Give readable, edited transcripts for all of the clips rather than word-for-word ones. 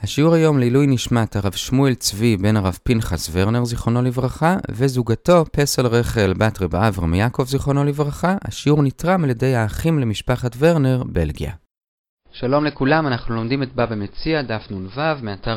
השיעור היום לעילוי נשמת הרב שמואל צבי בן הרב פנחס ורנר זיכרונו לברכה וזוגתו פסל רחל בת רב אברהם יעקב זיכרונו לברכה. השיעור נתרם על ידי האחים למשפחת ורנר, בלגיה. שלום לכולם, אנחנו לומדים את בבא מציעא דף נ"ו מאתר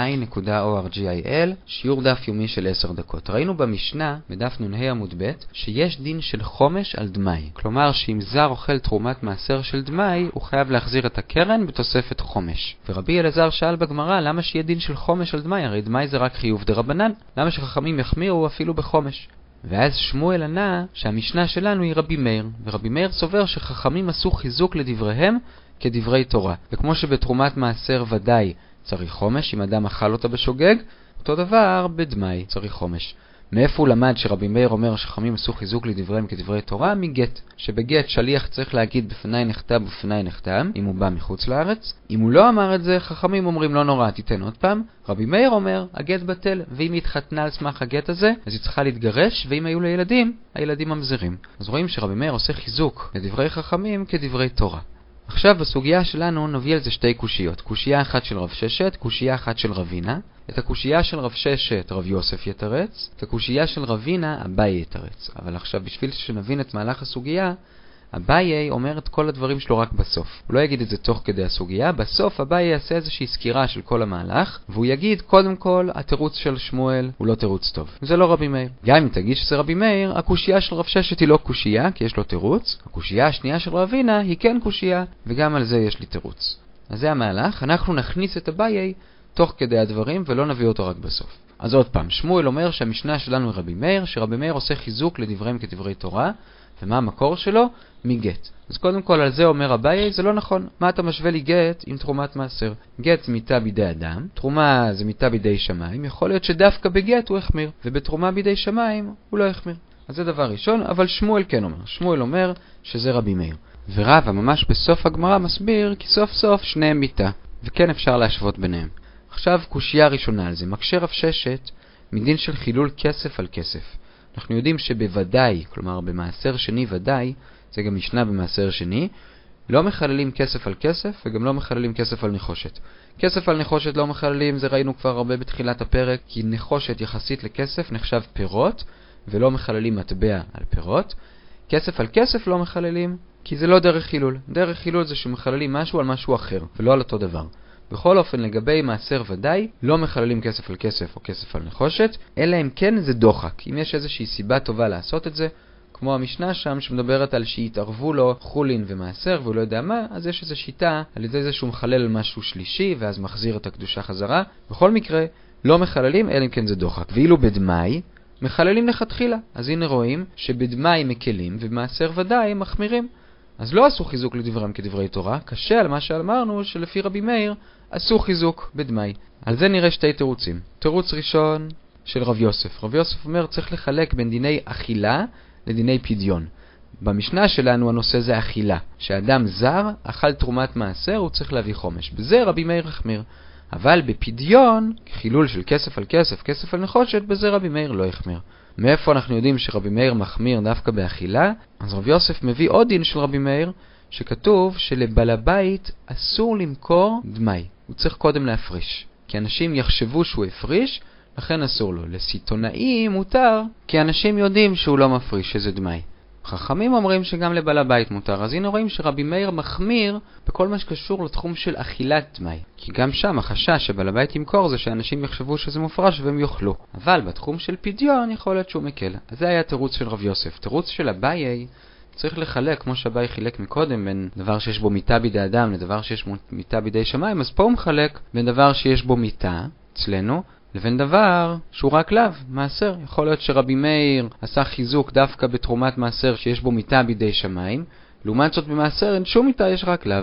sinai.org.il, שיעור דף יומי של 10 דקות. ראינו במשנה בדף נ"ה עמוד ב' שיש דין של חומש על דמאי, כלומר שאם זר אוכל תרומת מעשר של דמאי הוא חייב להחזיר את הקרן בתוספת חומש. ורבי אלעזר שאל בגמרא למה שיהיה דין של חומש על דמאי, הרי דמאי זה רק חיוב דרבנן, למה שחכמים יחמירו אפילו בחומש? ואז שמואל ענה שהמשנה שלנו היא רבי מאיר, ורבי מאיר סובר שחכמים עשו חיזוק לדבריהם כדברי תורה. וכמו שבתרומת מעשר ודאי צריך חומש, אם אדם אכל אותה בשוגג, אותו דבר בדמאי צריך חומש. מאיפה הוא למד שרבי מאיר אומר שחכמים עשו חיזוק לדבריהם כדברי תורה? מגט, שבגט שליח צריך להגיד בפני נחתם ובפני נחתם, אם הוא בא מחוץ לארץ. אם הוא לא אמר את זה, חכמים אומרים לא נורא, תיתן עוד פעם. רבי מאיר אומר, הגט בטל, ואם היא התחתנה על סמך הגט הזה, אז היא צריכה להתגרש, ואם היו לה ילדים, הילדים ממזרים. אז רואים שרבי מאיר עושה חיזוק לדברי חכמים כדברי תורה. עכשיו בסוגיה שלנו נביא על זה שתי קושיות. קושייה אחת של רב ששת, קושייה אחת של רבינה. את הקושייה של רב ששת רב יוסף יתרץ, את הקושייה של רבינה אביי יתרץ. אבל עכשיו בשביל שנבין את מהלך הסוגיה, אביי אומר את כל הדברים שלו רק בסוף. הוא לא יגיד את זה תוך כדי הסוגיה, בסוף אביי יעשה איזושהי סקירה של כל המהלך, והוא יגיד קודם כל התירוץ של שמואל הוא לא תירוץ טוב. זה לא רבי מאיר. גם אם תגיד שזה רבי מאיר, הקושייה של רב ששת היא לא קושייה, כי יש לו תירוץ. הקושייה השנייה של רבינה היא כן קושייה, וגם על זה יש לי תירוץ. אז זה המהלך, אנחנו נכניס את אביי תוך כדי הדברים ולא נביא אותו רק בסוף. אז עוד פעם, שמואל אומר שהמשנה שלנו היא רבי מאיר, שרבי מאיר עושה חיזוק לדבריהם כדברי תורה, ומה המקור שלו? מגט. אז קודם כל על זה אומר אביי, זה לא נכון. מה אתה משווה לי גט עם תרומת מעשר? גט זה מיתה בידי אדם, תרומה זה מיתה בידי שמיים, יכול להיות שדווקא בגט הוא החמיר, ובתרומה בידי שמיים הוא לא החמיר. אז זה דבר ראשון, אבל שמואל כן אומר. שמואל אומר שזה רבי מאיר. ורבא ממש בסוף הגמרא מסביר כי סוף סוף שניהם מיתה, וכן אפשר להשוות ביניהם. עכשיו קושייה ראשונה על זה, מקשה רב ששת מדין של חילול כסף על כסף. אנחנו יודעים שבוודאי, כלומר במעשר שני ודאי, זה גם משנה במעשר שני, לא מחללים כסף על כסף וגם לא מחללים כסף על נחושת. כסף על נחושת לא מחללים, זה ראינו כבר הרבה בתחילת הפרק, כי נחושת יחסית לכסף נחשב פירות, ולא מחללים מטבע על פירות. כסף על כסף לא מחללים, כי זה לא דרך חילול. דרך חילול זה שמחללים משהו על משהו אחר, ולא על אותו דבר. בכל אופן, לגבי מעשר ודאי, לא מחללים כסף על כסף או כסף על נחושת, אלא אם כן זה דוחק. אם יש איזושהי סיבה טובה לעשות את זה, כמו המשנה שם שמדברת על שהתערבו לו חולין ומעשר והוא לא יודע מה, אז יש איזו שיטה על ידי זה שהוא מחלל על משהו שלישי ואז מחזיר את הקדושה חזרה. בכל מקרה, לא מחללים אלא אם כן זה דוחק. ואילו בדמאי, מחללים לכתחילה. אז הנה רואים שבדמאי מקלים ובמעשר ודאי מחמירים. אז לא עשו חיזוק לדברם כדברי תורה, קשה על מה שאמרנו שלפי רבי מאיר עשו חיזוק בדמאי. על זה נראה שתי תירוצים. תירוץ ראשון של רב יוסף. רב יוסף אומר צריך לחלק בין דיני אכילה לדיני פדיון. במשנה שלנו הנושא זה אכילה. שאדם זר אכל תרומת מעשר הוא צריך להביא חומש. בזה רבי מאיר החמיר. אבל בפדיון, חילול של כסף על כסף, כסף על נחושת, בזה רבי מאיר לא החמיר. מאיפה אנחנו יודעים שרבי מאיר מחמיר דווקא באכילה? אז רב יוסף מביא עוד דין של רבי מאיר, שכתוב שלבעל הבית אסור למכור דמאי. הוא צריך קודם להפריש. כי אנשים יחשבו שהוא הפריש, לכן אסור לו. לסיטונאי מותר, כי אנשים יודעים שהוא לא מפריש, שזה דמאי. חכמים אומרים שגם לבעל הבית מותר. אז הנה רואים שרבי מאיר מחמיר בכל מה שקשור לתחום של אכילת דמאי. כי גם שם החשש שבעל הבית ימכור זה שאנשים יחשבו שזה מופרש והם יאכלו. אבל בתחום של פדיון יכול להיות שהוא מקל. אז זה היה תירוץ של רב יוסף. תירוץ של אביי צריך לחלק, כמו שאביי חילק מקודם, בין דבר שיש בו מיתה בידי אדם לדבר שיש בו מיתה בידי שמיים. אז פה הוא מחלק בין דבר שיש בו מיתה אצלנו לבין דבר שהוא רק לאו, מעשר. יכול להיות שרבי מאיר עשה חיזוק דווקא בתרומת מעשר שיש בו מיתה בידי שמיים, לעומת זאת במעשר אין שום מיתה, יש רק לאו.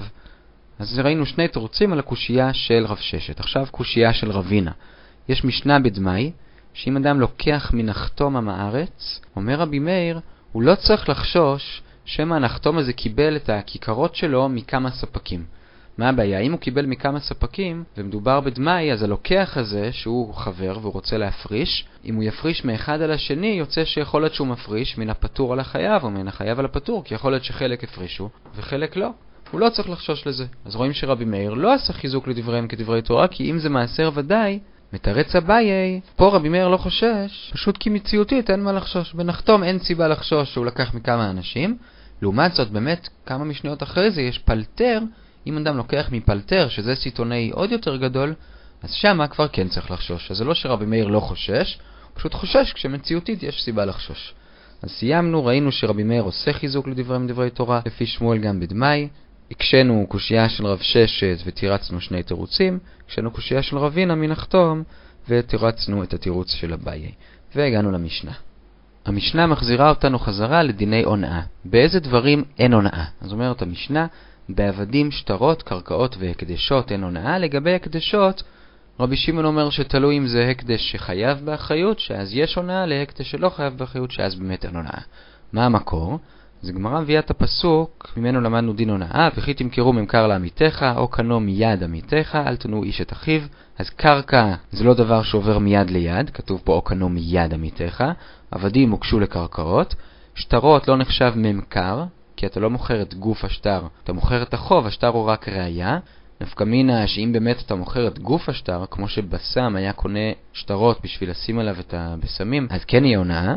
אז ראינו שני תירוצים על הקושייה של רב ששת. עכשיו קושייה של רבינה. יש משנה בדמאי, שאם אדם לוקח מנחתום מהארץ, אומר רבי מאיר, הוא לא צריך לחשוש שמא הנחתום הזה קיבל את הכיכרות שלו מכמה ספקים. מה הבעיה? אם הוא קיבל מכמה ספקים ומדובר בדמאי, אז הלוקח הזה שהוא חבר והוא רוצה להפריש, אם הוא יפריש מאחד על השני, יוצא שיכול להיות שהוא מפריש מן הפטור על החייב או מן החייב על הפטור, כי יכול להיות שחלק הפרישו וחלק לא. הוא לא צריך לחשוש לזה. אז רואים שרבי מאיר לא עשה חיזוק לדבריהם כדברי תורה, כי אם זה מעשר ודאי, מתרץ אביי, פה רבי מאיר לא חושש, פשוט כי מציאותית אין מה לחשוש. בנחתום אין סיבה לחשוש שהוא לקח מכמה אנשים. לעומת זאת, באמת, כמה משניות אחרי זה יש פלטר. אם אדם לוקח מפלטר, שזה סיטוני עוד יותר גדול, אז שמה כבר כן צריך לחשוש. אז זה לא שרבי מאיר לא חושש, הוא פשוט חושש כשמציאותית יש סיבה לחשוש. אז סיימנו, ראינו שרבי מאיר עושה חיזוק לדבריהם דברי תורה, לפי שמואל גם בדמאי. הקשנו קושייה של רב ששת ותירצנו שני תירוצים, הקשנו קושייה של רבינה מנחתום ותירצנו את התירוץ של אביי. והגענו למשנה. המשנה מחזירה אותנו חזרה לדיני הונאה. באיזה דברים אין הונאה? אז אומרת המשנה, בעבדים, שטרות, קרקעות והקדשות אין הונאה. לגבי הקדשות, רבי שמעון אומר שתלוי אם זה הקדש שחייב באחריות, שאז יש הונאה, להקדש שלא חייב באחריות, שאז באמת אין הונאה. מה המקור? זה גמרא מביאה את הפסוק, ממנו למדנו דין הונאה, וכי תמכרו ממכר לעמיתך, או קנו מיד עמיתך, אל תנו איש את אחיו. אז קרקע זה לא דבר שעובר מיד ליד, כתוב פה או קנו מיד עמיתך, עבדים מוקשו לקרקעות, שטרות לא נחשב ממכר, כי אתה לא מוכר את גוף השטר, אתה מוכר את החוב, השטר הוא רק ראיה. נפקא מינה שאם באמת אתה מוכר את גוף השטר, כמו שבסם היה קונה שטרות בשביל לשים עליו את הבשמים, אז כן יהיה הונאה.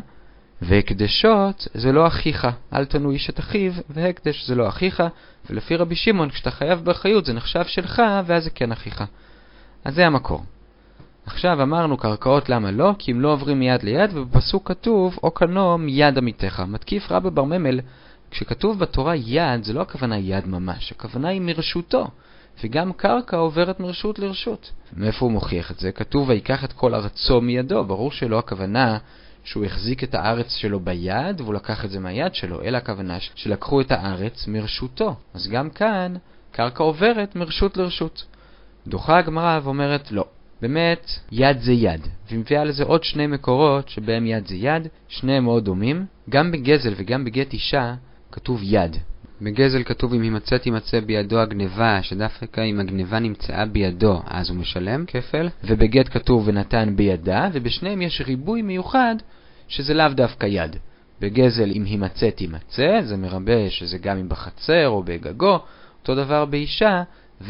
והקדשות זה לא אחיך, אל תנו איש את אחיו, והקדש זה לא אחיך, ולפי רבי שמעון כשאתה חייב באחריות זה נחשב שלך, ואז זה כן אחיך. אז זה המקור. עכשיו אמרנו קרקעות למה לא, כי אם לא עוברים מיד ליד, ובפסוק כתוב או קנו מיד עמיתך. מתקיף רבא בר ממל, כשכתוב בתורה יד זה לא הכוונה יד ממש, הכוונה היא מרשותו, וגם קרקע עוברת מרשות לרשות. מאיפה הוא מוכיח את זה? כתוב ויקח את כל ארצו מידו, ברור שלא הכוונה שהוא החזיק את הארץ שלו ביד והוא לקח את זה מהיד שלו, אלא הכוונה שלקחו את הארץ מרשותו. אז גם כאן קרקע עוברת מרשות לרשות. דוחה הגמרא ואומרת לא, באמת יד זה יד, ומביאה לזה עוד שני מקורות שבהם יד זה יד, שניהם מאוד דומים. גם בגזל וגם בגט אישה כתוב יד. בגזל כתוב אם יימצא בידו הגניבה, שדווקא אם הגניבה נמצאה בידו אז הוא משלם כפל, ובגט כתוב ונתן בידה, ובשניהם יש ריבוי מיוחד שזה לאו דווקא יד. בגזל אם יימצא זה מרבה שזה גם אם בחצר או בגגו, אותו דבר באישה,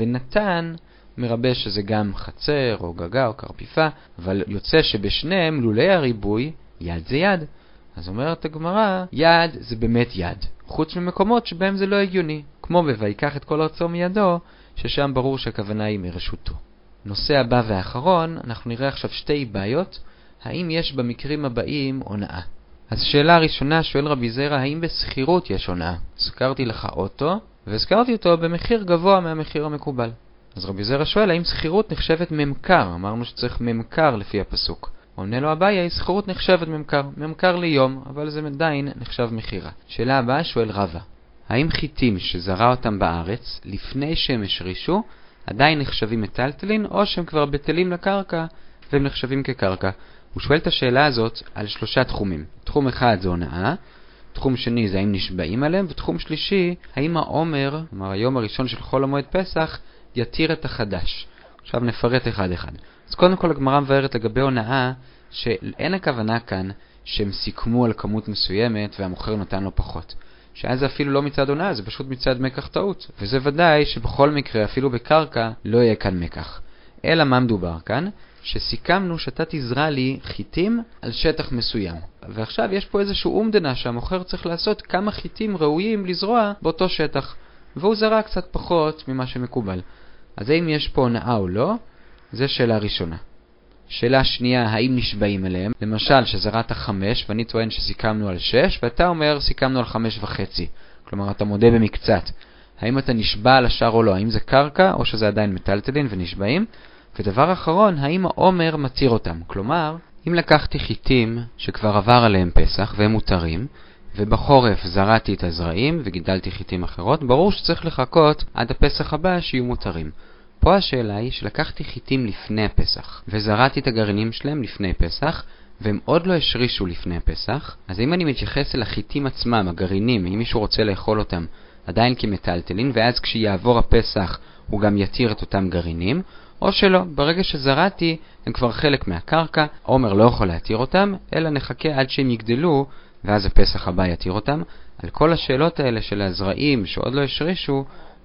ונתן מרבה שזה גם חצר או גגה או קרפיפה, אבל יוצא שבשניהם לולי הריבוי יד זה יד. אז אומרת הגמרא, יד זה באמת יד, חוץ ממקומות שבהם זה לא הגיוני, כמו בויקח את כל ארצו מידו, ששם ברור שהכוונה היא מרשותו. נושא הבא והאחרון, אנחנו נראה עכשיו שתי בעיות, האם יש במקרים הבאים הונאה. אז שאלה הראשונה שואל רבי זרע, האם בסחירות יש הונאה? הזכרתי לך אוטו, והזכרתי אותו במחיר גבוה מהמחיר המקובל. אז רבי זרע שואל, האם סחירות נחשבת ממכר? אמרנו שצריך ממכר לפי הפסוק. עונה לו אביי, סחירות נחשבת ממכר ליום, אבל זה עדיין נחשב מחירה. שאלה הבאה שואל רבא, האם חיטים שזרע אותם בארץ לפני שהם השרישו עדיין נחשבים מטלטלין, או שהם כבר בטלים לקרקע והם נחשבים כקרקע? הוא שואל את השאלה הזאת על 3 תחומים. תחום אחד זה הונאה, תחום שני זה האם נשבעים עליהם, ותחום שלישי, האם העומר, כלומר היום הראשון של חול המועד פסח, יתיר את החדש. עכשיו נפרט אחד אחד. אז קודם כל הגמרא מבארת לגבי הונאה, שאין הכוונה כאן שהם סיכמו על כמות מסוימת והמוכר נתן לו פחות. שאז זה אפילו לא מצד הונאה, זה פשוט מצד מקח טעות. וזה ודאי שבכל מקרה, אפילו בקרקע, לא יהיה כאן מקח. אלא מה מדובר כאן? שסיכמנו שאתה תזרע לי חיטים על שטח מסוים. ועכשיו יש פה איזשהו אומדנה שהמוכר צריך לעשות כמה חיטים ראויים לזרוע באותו שטח. והוא זרע קצת פחות ממה שמקובל. אז האם יש פה הונאה או לא? זו שאלה ראשונה. שאלה שנייה, האם נשבעים אליהם? למשל, שזרעת 5 ואני טוען שסיכמנו על 6, ואתה אומר סיכמנו על 5.5. כלומר, אתה מודה במקצת. האם אתה נשבע על השאר או לא? האם זה קרקע או שזה עדיין מטלטלין ונשבעים? ודבר אחרון, האם העומר מתיר אותם? כלומר, אם לקחתי חיטים שכבר עבר עליהם פסח והם מותרים, ובחורף זרעתי את הזרעים וגידלתי חיטים אחרות, ברור שצריך לחכות עד הפסח הבא שיהיו מותרים. פה השאלה היא שלקחתי חיטים לפני הפסח, וזרעתי את הגרעינים שלהם לפני פסח, והם עוד לא השרישו לפני פסח, אז אם אני מתייחס אל החיטים עצמם, הגרעינים, אם מישהו רוצה לאכול אותם עדיין כמטלטלין, ואז כשיעבור הפסח הוא גם יתיר את אותם גרעינים, או שלא, ברגע שזרעתי הם כבר חלק מהקרקע, עומר לא יכול להתיר אותם, אלא נחכה עד שהם יגדלו, ואז הפסח הבא יתיר אותם. על כל השאלות האלה של הזרעים שעוד לא השרישו,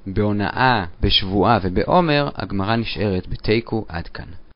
בהונאה, בשבועה ובעומר, הגמרא נשארת בתיקו עד כאן.